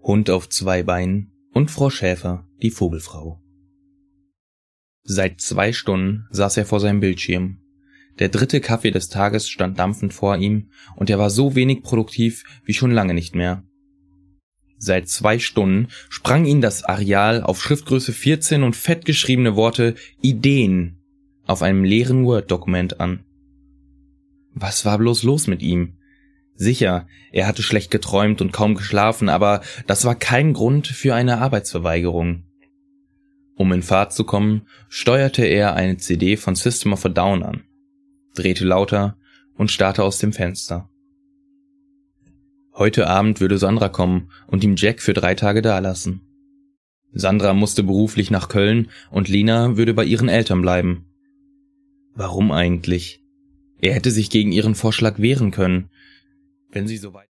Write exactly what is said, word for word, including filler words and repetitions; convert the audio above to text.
Hund auf zwei Beinen und Frau Schäfer, die Vogelfrau. Seit zwei Stunden saß er vor seinem Bildschirm. Der dritte Kaffee des Tages stand dampfend vor ihm, und er war so wenig produktiv wie schon lange nicht mehr. Seit zwei Stunden sprang ihn das Areal auf Schriftgröße vierzehn und fett geschriebene Worte Ideen auf einem leeren Word-Dokument an. Was war bloß los mit ihm? Sicher, er hatte schlecht geträumt und kaum geschlafen, aber das war kein Grund für eine Arbeitsverweigerung. Um in Fahrt zu kommen, steuerte er eine C D von System of a Down an, drehte lauter und starrte aus dem Fenster. Heute Abend würde Sandra kommen und ihm Jack für drei Tage dalassen. Sandra musste beruflich nach Köln und Lena würde bei ihren Eltern bleiben. Warum eigentlich? Er hätte sich gegen ihren Vorschlag wehren können. Wenn sie so weit